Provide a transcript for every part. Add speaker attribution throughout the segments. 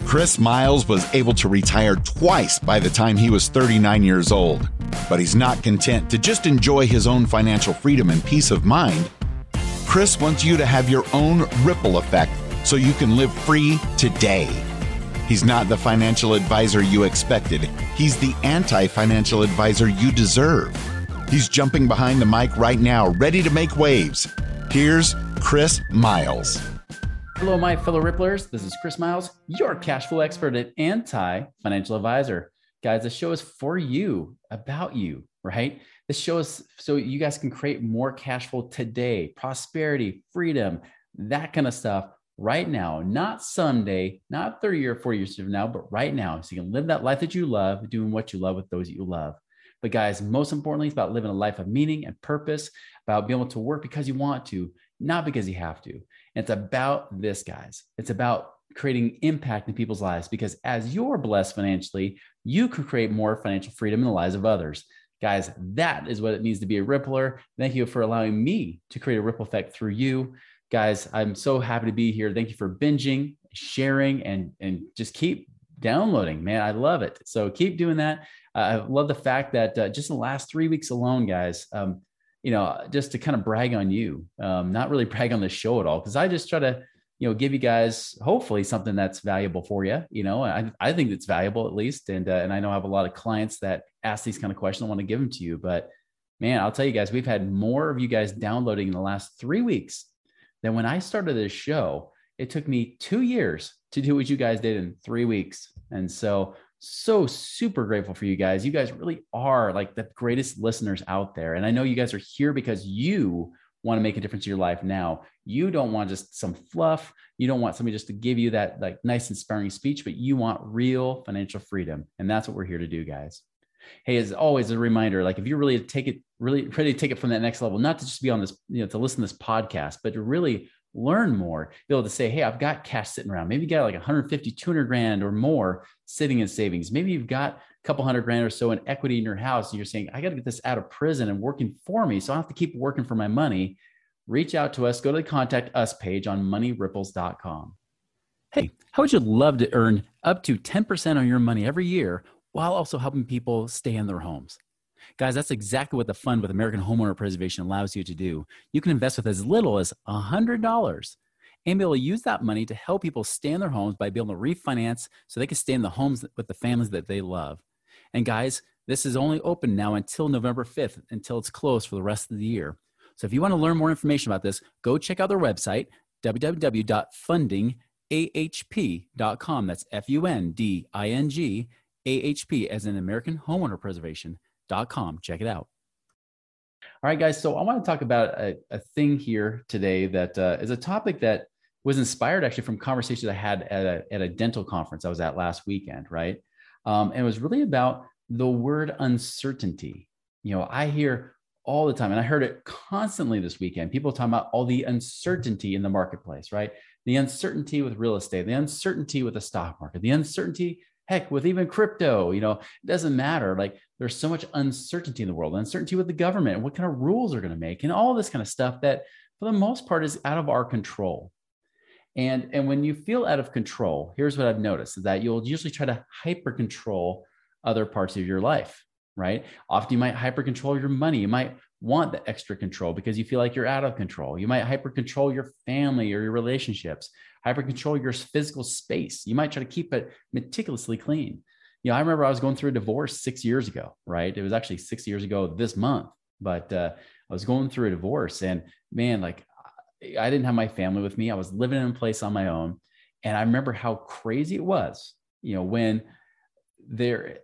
Speaker 1: Chris Miles was able to retire twice by the time he was 39 years old, but he's not content to just enjoy his own financial freedom and peace of mind. Chris wants you to have your own ripple effect so you can live free today. He's not the financial advisor you expected. He's the anti-financial advisor you deserve. He's jumping behind the mic right now, ready to make waves. Here's Chris Miles.
Speaker 2: Hello, my fellow Ripplers. This is Chris Miles, your cash flow expert and anti-financial advisor. Guys, this show is for you, about you, right? This show is so you guys can create more cash flow today, prosperity, freedom, that kind of stuff right now, not someday, not 30 or 40 years from now, but right now. So you can live that life that you love, doing what you love with those that you love. But guys, most importantly, it's about living a life of meaning and purpose, about being able to work because you want to, not because you have to. And it's about this, guys. It's about creating impact in people's lives, because as you're blessed financially, you can create more financial freedom in the lives of others. Guys, that is what it means to be a Rippler. Thank you for allowing me to create a ripple effect through you. Guys, I'm so happy to be here. Thank you for binging, sharing, and just keep downloading, man. I love it. So keep doing that. I love the fact that just in the last 3 weeks alone, guys, just to kind of brag on you, not really brag on the show at all, because I just try to, give you guys hopefully something that's valuable for you. I think it's valuable at least. And I know I have a lot of clients that ask these kind of questions. I want to give them to you, but man, I'll tell you guys, we've had more of you guys downloading in the last 3 weeks than when I started this show. It took me 2 years to do what you guys did in 3 weeks. And so super grateful for you guys. You guys really are like the greatest listeners out there. And I know you guys are here because you want to make a difference in your life now. You don't want just some fluff. You don't want somebody just to give you that like nice, inspiring speech, but you want real financial freedom. And that's what we're here to do, guys. Hey, as always, a reminder, like if you're really ready to take it from that next level, not to just be on this, to listen to this podcast, but to really learn more, be able to say, hey, I've got cash sitting around. Maybe you got like 150, 200 grand or more sitting in savings. Maybe you've got a couple hundred grand or so in equity in your house. And you're saying, I got to get this out of prison and working for me, so I don't have to keep working for my money. Reach out to us. Go to the contact us page on moneyripples.com. Hey, how would you love to earn up to 10% on your money every year while also helping people stay in their homes? Guys, that's exactly what the fund with American Homeowner Preservation allows you to do. You can invest with as little as $100 and be able to use that money to help people stay in their homes by being able to refinance so they can stay in the homes with the families that they love. And guys, this is only open now until November 5th, until it's closed for the rest of the year. So if you want to learn more information about this, go check out their website, www.fundingahp.com. That's FUNDING AHP as in American Homeowner Preservation.com. Check it out. All right, guys. So I want to talk about a thing here today that is a topic that was inspired actually from conversations I had at a dental conference I was at last weekend, right? And it was really about the word uncertainty. I hear all the time, and I heard it constantly this weekend, people talking about all the uncertainty in the marketplace, right? The uncertainty with real estate, the uncertainty with the stock market, the uncertainty, heck, with even crypto, it doesn't matter. Like there's so much uncertainty in the world, uncertainty with the government, and what kind of rules are going to make, and all this kind of stuff that for the most part is out of our control. And when you feel out of control, here's what I've noticed is that you'll usually try to hyper control other parts of your life, right? Often you might hyper control your money. You might want the extra control because you feel like you're out of control. You might hyper control your family or your relationships, hyper control your physical space. You might try to keep it meticulously clean. I remember I was going through a divorce 6 years ago, right? It was actually 6 years ago this month, but I was going through a divorce, and man, like I didn't have my family with me. I was living in a place on my own. And I remember how crazy it was, when there,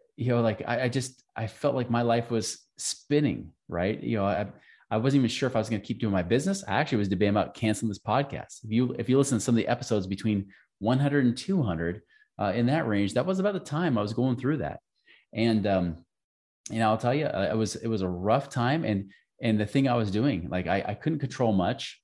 Speaker 2: I felt like my life was spinning, right? I wasn't even sure if I was going to keep doing my business. I actually was debating about canceling this podcast. If you listen to some of the episodes between 100 and 200 in that range, that was about the time I was going through that. And, I'll tell you, it was a rough time. And the thing I was doing, like I couldn't control much,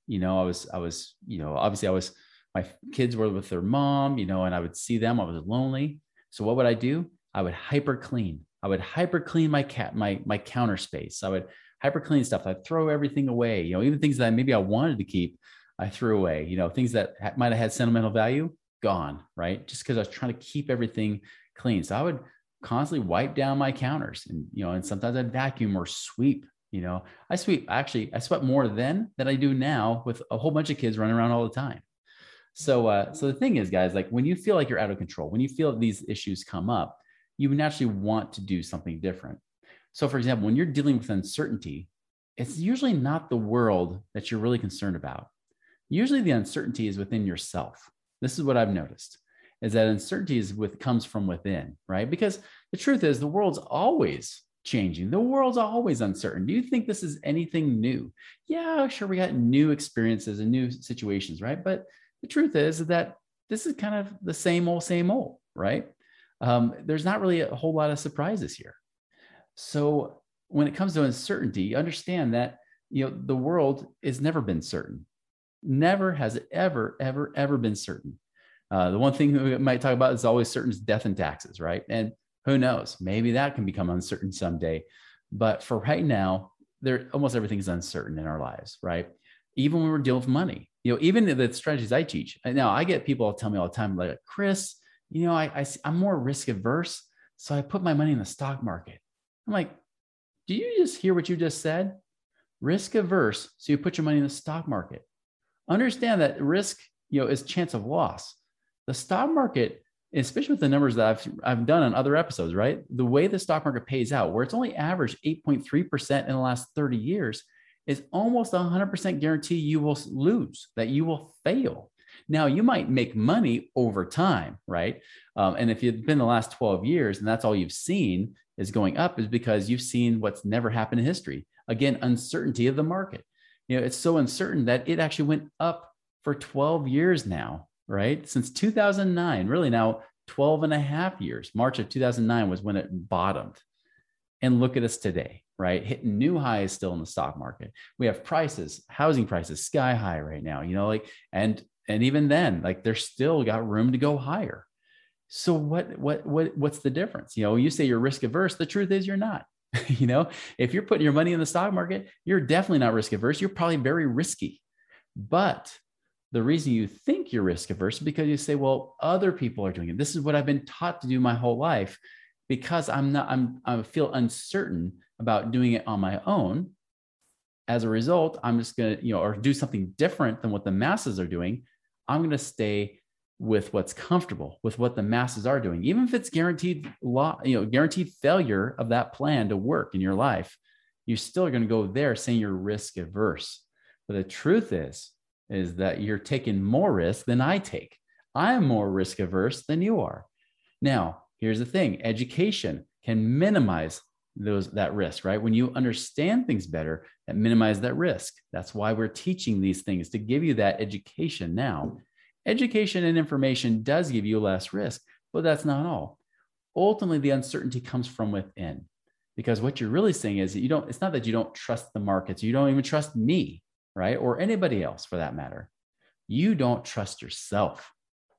Speaker 2: obviously my kids were with their mom, and I would see them, I was lonely. So what would I do? I would hyper clean. I would hyper clean my counter space. I would hyper clean stuff. I'd throw everything away, even things that maybe I wanted to keep, I threw away, things that might have had sentimental value. gone, right? Just because I was trying to keep everything clean. So I would constantly wipe down my counters and, and sometimes I'd vacuum or sweep. I swept more then than I do now with a whole bunch of kids running around all the time. So the thing is, guys, like when you feel like you're out of control, when you feel these issues come up, you naturally want to do something different. So for example, when you're dealing with uncertainty, it's usually not the world that you're really concerned about. Usually the uncertainty is within yourself. This is what I've noticed, is that uncertainty comes from within, right? Because the truth is the world's always changing. The world's always uncertain. Do you think this is anything new? Yeah, sure, we got new experiences and new situations, right? But the truth is that this is kind of the same old, right? There's not really a whole lot of surprises here. So when it comes to uncertainty, understand that the world has never been certain. Never has it ever been certain. The one thing we might talk about is always certain is death and taxes, right? And who knows? Maybe that can become uncertain someday. But for right now, almost everything is uncertain in our lives, right? Even when we're dealing with money, even the strategies I teach. Now, I get people tell me all the time, like, Chris, I'm more risk averse, so I put my money in the stock market. I'm like, do you just hear what you just said? Risk averse, so you put your money in the stock market. Understand that risk, is chance of loss. The stock market, especially with the numbers that I've done on other episodes, right? The way the stock market pays out, where it's only averaged 8.3% in the last 30 years, is almost 100% guarantee you will lose, that you will fail. Now, you might make money over time, right? And if you've been the last 12 years and that's all you've seen is going up, is because you've seen what's never happened in history. Again, uncertainty of the market. It's so uncertain that it actually went up for 12 years now, right? Since 2009, really now 12 and a half years. March of 2009 was when it bottomed. And look at us today, right? Hitting new highs still in the stock market. We have prices, housing prices, sky high right now, and even then, like, there's still got room to go higher. So what's the difference? You say you're risk averse. The truth is you're not. If you're putting your money in the stock market, you're definitely not risk averse. You're probably very risky. But the reason you think you're risk averse is because you say, well, other people are doing it. This is what I've been taught to do my whole life. Because I feel uncertain about doing it on my own. As a result, I'm just going to, or do something different than what the masses are doing. I'm going to stay with what's comfortable, with what the masses are doing, even if it's guaranteed failure of that plan to work in your life. You're still going to go there saying you're risk averse. But the truth is that you're taking more risk than I take. I'm more risk averse than you are. Now, here's the thing: education can minimize that risk, right? When you understand things better, that minimize that risk. That's why we're teaching these things, to give you that education now. Education and information does give you less risk, but that's not all. Ultimately, the uncertainty comes from within, because what you're really saying is that it's not that you don't trust the markets. You don't even trust me, right? Or anybody else for that matter. You don't trust yourself.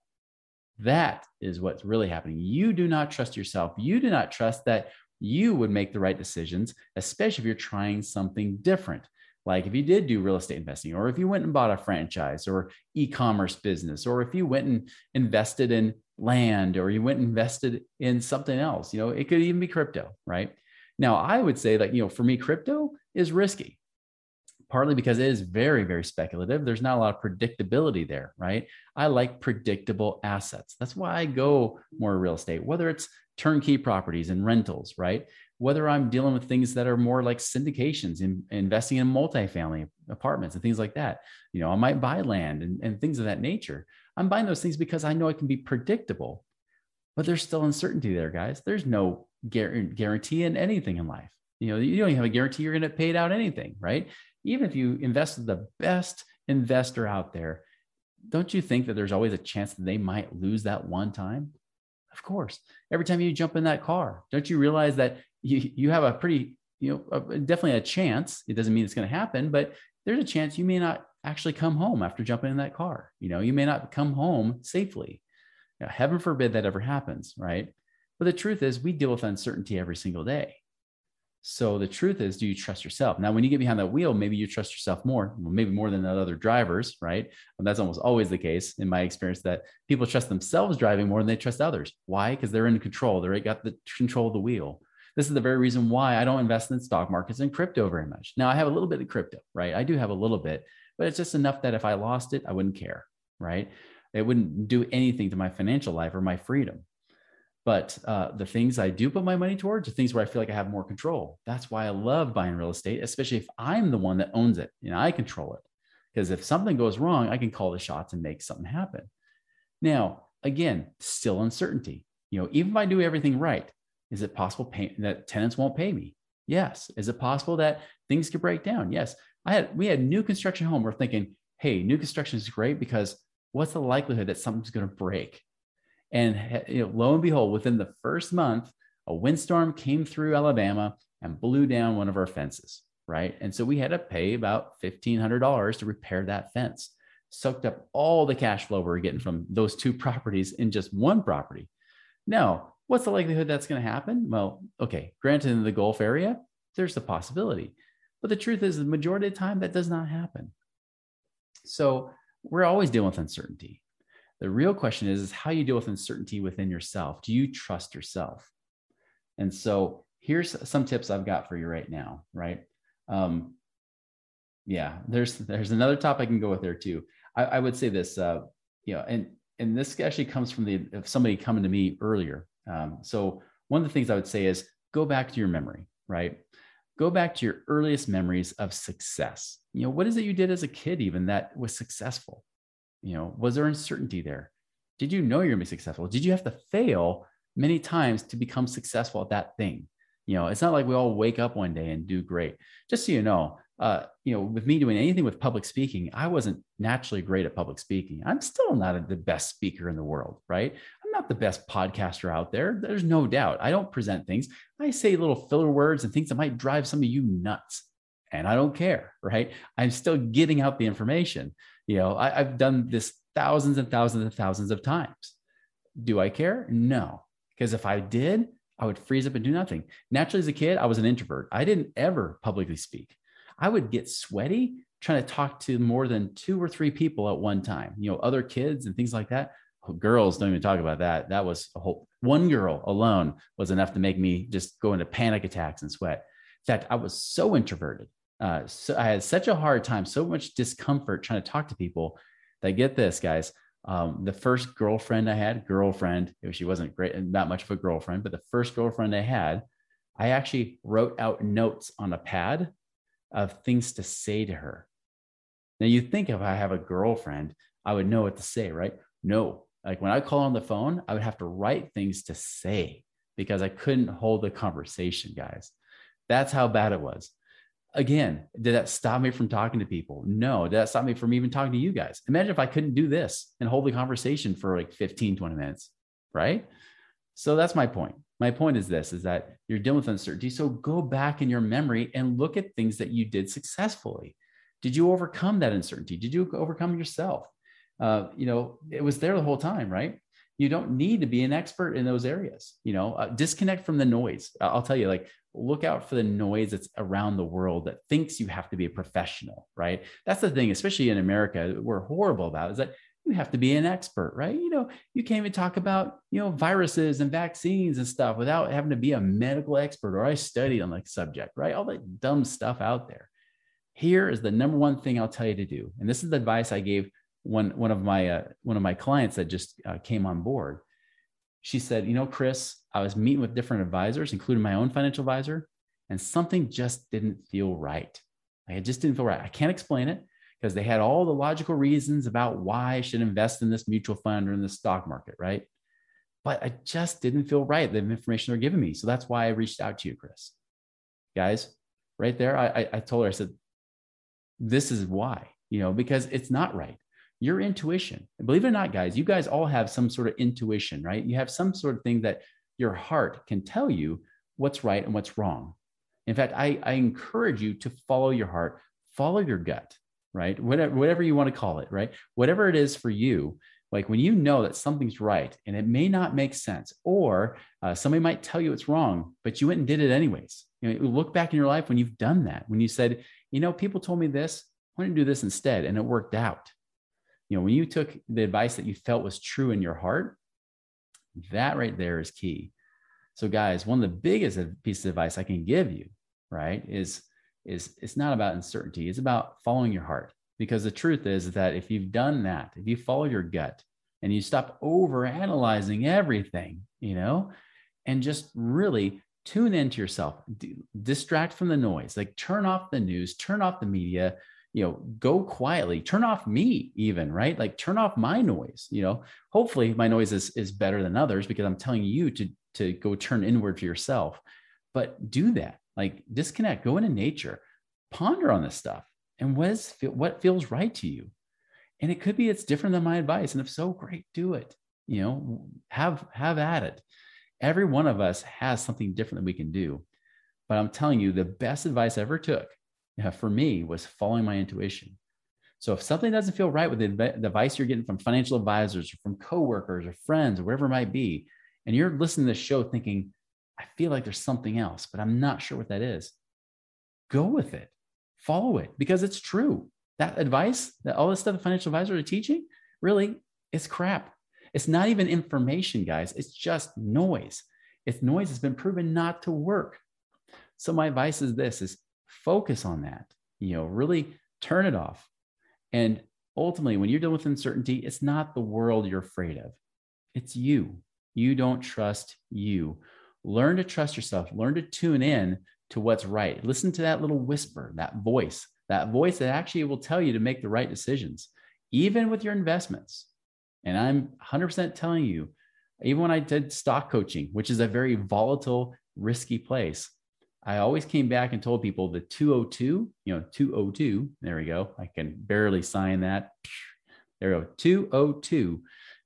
Speaker 2: That is what's really happening. You do not trust yourself. You do not trust that you would make the right decisions, especially if you're trying something different. Like if you did do real estate investing, or if you went and bought a franchise or e-commerce business, or if you went and invested in land, or you went and invested in something else, it could even be crypto, right? Now, I would say that, for me, crypto is risky. Partly because it is very, very speculative. There's not a lot of predictability there, right? I like predictable assets. That's why I go more real estate, whether it's turnkey properties and rentals, right? Whether I'm dealing with things that are more like syndications and investing in multifamily apartments and things like that. I might buy land and things of that nature. I'm buying those things because I know it can be predictable, but there's still uncertainty there, guys. There's no guarantee in anything in life. You don't even have a guarantee you're going to get paid out anything, right? Even if you invest with the best investor out there, don't you think that there's always a chance that they might lose that one time? Of course. Every time you jump in that car, don't you realize that you have a pretty, definitely a chance. It doesn't mean it's going to happen, but there's a chance you may not actually come home after jumping in that car. You may not come home safely. Heaven forbid that ever happens, right? But the truth is, we deal with uncertainty every single day. So the truth is, do you trust yourself? Now, when you get behind that wheel, maybe you trust yourself more, maybe more than the other drivers, right? And that's almost always the case in my experience, that people trust themselves driving more than they trust others. Why? Because they're in control. They got the control of the wheel. This is the very reason why I don't invest in stock markets and crypto very much. Now, I have a little bit of crypto, right? I do have a little bit, but it's just enough that if I lost it, I wouldn't care, right? It wouldn't do anything to my financial life or my freedom. But the things I do put my money towards are things where I feel like I have more control. That's why I love buying real estate, especially if I'm the one that owns it. I control it. Because if something goes wrong, I can call the shots and make something happen. Now, again, still uncertainty. Even if I do everything right, is it possible that tenants won't pay me? Yes. Is it possible that things could break down? Yes. We had new construction home. We're thinking, hey, new construction is great because what's the likelihood that something's going to break? And lo and behold, within the first month, a windstorm came through Alabama and blew down one of our fences, right? And so we had to pay about $1,500 to repair that fence. Soaked up all the cash flow we were getting from those two properties in just one property. Now, what's the likelihood that's going to happen? Well, okay, granted in the Gulf area, there's the possibility. But the truth is, the majority of the time, that does not happen. So we're always dealing with uncertainty. The real question is how you deal with uncertainty within yourself. Do you trust yourself? And so here's some tips I've got for you right now, right? There's another topic I can go with there too. I would say this, and this actually comes from somebody coming to me earlier. So one of the things I would say is go back to your memory, right? Go back to your earliest memories of success. What is it you did as a kid even that was successful? Was there uncertainty there? Did you know you're going to be successful? Did you have to fail many times to become successful at that thing? It's not like we all wake up one day and do great. Just so you know, with me doing anything with public speaking, I wasn't naturally great at public speaking. I'm still not the best speaker in the world, right? I'm not the best podcaster out there. There's no doubt. I don't present things. I say little filler words and things that might drive some of you nuts. And I don't care, right? I'm still getting out the information. I've done this thousands and thousands and thousands of times. Do I care? No. Because if I did, I would freeze up and do nothing. Naturally, as a kid, I was an introvert. I didn't ever publicly speak. I would get sweaty trying to talk to more than 2 or 3 people at one time, other kids and things like that. Girls, don't even talk about that. That was one girl alone was enough to make me just go into panic attacks and sweat. In fact, I was so introverted. So I had such a hard time, so much discomfort trying to talk to people that, get this, guys, the first girlfriend I had, she wasn't great and not much of a girlfriend, but the first girlfriend I had, I actually wrote out notes on a pad of things to say to her. Now you think if I have a girlfriend, I would know what to say, right? No, like when I call on the phone, I would have to write things to say because I couldn't hold the conversation, guys. That's how bad it was. Again, did that stop me from talking to people? No. Did that stop me from even talking to you guys? Imagine if I couldn't do this and hold the conversation for like 15, 20 minutes, right? So that's my point. My point is this, is that you're dealing with uncertainty. So go back in your memory and look at things that you did successfully. Did you overcome that uncertainty? Did you overcome yourself? It was there the whole time, right? You don't need to be an expert in those areas. Disconnect from the noise. I'll tell you, look out for the noise that's around the world that thinks you have to be a professional, right? That's the thing, especially in America, we're horrible about, is that you have to be an expert, right? You can't even talk about, viruses and vaccines and stuff without having to be a medical expert, or I studied on the subject, right? All that dumb stuff out there. Here is the number one thing I'll tell you to do. And this is the advice I gave one of my clients that just came on board. She said, Chris, I was meeting with different advisors, including my own financial advisor, and something just didn't feel right. It just didn't feel right. I can't explain it because they had all the logical reasons about why I should invest in this mutual fund or in the stock market, right? But I just didn't feel right, the information they're giving me. So that's why I reached out to you, Chris. Guys, right there, I told her, I said, this is why, because it's not right. Your intuition, believe it or not, guys, you guys all have some sort of intuition, right? You have some sort of thing that your heart can tell you what's right and what's wrong. In fact, I encourage you to follow your heart, follow your gut, right? Whatever you want to call it, right? Whatever it is for you, like when you know that something's right and it may not make sense, or somebody might tell you it's wrong, but you went and did it anyways. Look back in your life when you've done that, when you said, people told me this, I want to do this instead, and it worked out. When you took the advice that you felt was true in your heart, that right there is key. So guys, one of the biggest pieces of advice I can give you, right, is it's not about uncertainty. It's about following your heart. Because the truth is that if you've done that, if you follow your gut and you stop over analyzing everything, and just really tune into yourself, distract from the noise, like turn off the news, turn off the media, go quietly, turn off me even, right? Like turn off my noise, hopefully my noise is better than others because I'm telling you to go turn inward for yourself, but do that, like disconnect, go into nature, ponder on this stuff. And what feels right to you? And it could be it's different than my advice. And if so, great, do it. Have at it. Every one of us has something different that we can do. But I'm telling you, the best advice I ever took for me was following my intuition. So if something doesn't feel right with the advice you're getting from financial advisors or from coworkers or friends or whatever it might be, and you're listening to this show thinking, I feel like there's something else, but I'm not sure what that is, go with it. Follow it because it's true. That advice, that all this stuff the financial advisors are teaching, really, it's crap. It's not even information, guys. It's just noise. It's noise that's been proven not to work. So my advice is focus on that, really turn it off. And ultimately, when you're dealing with uncertainty, it's not the world you're afraid of. It's you. You don't trust you. Learn to trust yourself. Learn to tune in to what's right. Listen to that little whisper, that voice that actually will tell you to make the right decisions, even with your investments. And I'm 100% telling you, even when I did stock coaching, which is a very volatile, risky place, I always came back and told people the 202, 202, there we go. I can barely sign that. There we go, 202.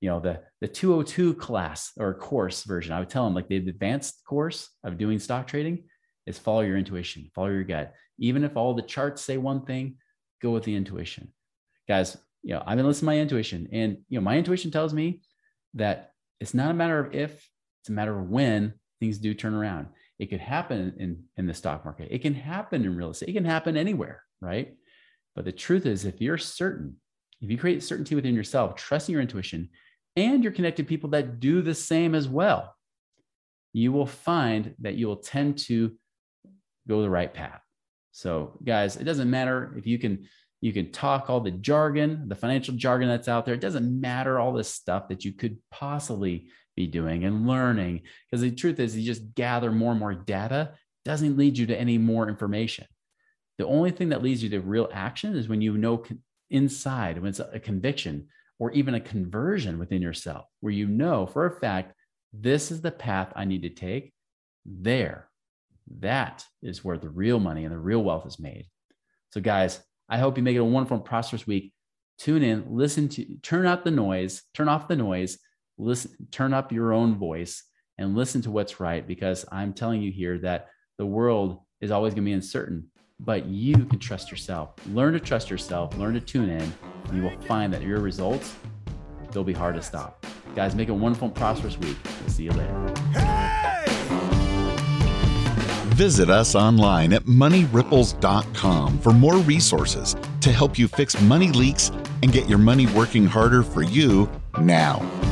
Speaker 2: The 202 class or course version, I would tell them like the advanced course of doing stock trading is follow your intuition, follow your gut. Even if all the charts say one thing, go with the intuition. Guys, I've been listening to my intuition, and my intuition tells me that it's not a matter of if, it's a matter of when things do turn around. It could happen in the stock market. It can happen in real estate. It can happen anywhere, right? But the truth is, if you're certain, if you create certainty within yourself, trusting your intuition, and you're connected to people that do the same as well, you will find that you will tend to go the right path. So guys, it doesn't matter if you can talk all the jargon, the financial jargon that's out there. It doesn't matter all this stuff that you could possibly be doing and learning, because the truth is you just gather more and more data. It doesn't lead you to any more information. The only thing that leads you to real action is when inside, when it's a conviction or even a conversion within yourself, where for a fact, this is the path I need to take. That is where the real money and the real wealth is made. So guys, I hope you make it a wonderful and prosperous week. Tune in, turn off the noise, turn up your own voice and listen to what's right, because I'm telling you here that the world is always going to be uncertain, but you can trust yourself. Learn to trust yourself, learn to tune in, and you will find that your results, they'll be hard to stop. Guys, make it a wonderful and prosperous week. We'll see you later.
Speaker 1: Visit us online at moneyripples.com for more resources to help you fix money leaks and get your money working harder for you now.